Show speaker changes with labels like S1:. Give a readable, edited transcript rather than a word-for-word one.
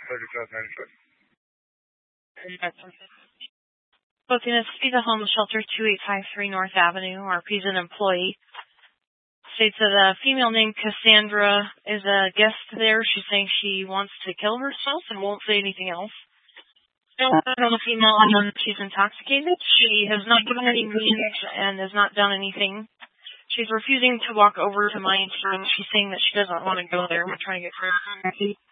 S1: Booking a Pizza Home Shelter 2853 North Avenue. RP's an employee. States that a female named Cassandra is a guest there. She's saying she wants to kill herself and won't say anything else. On the female, she's intoxicated. She has not given any means and has not done anything. She's refusing to walk over to my insurance. She's saying that she doesn't want to go there. We're trying to get her.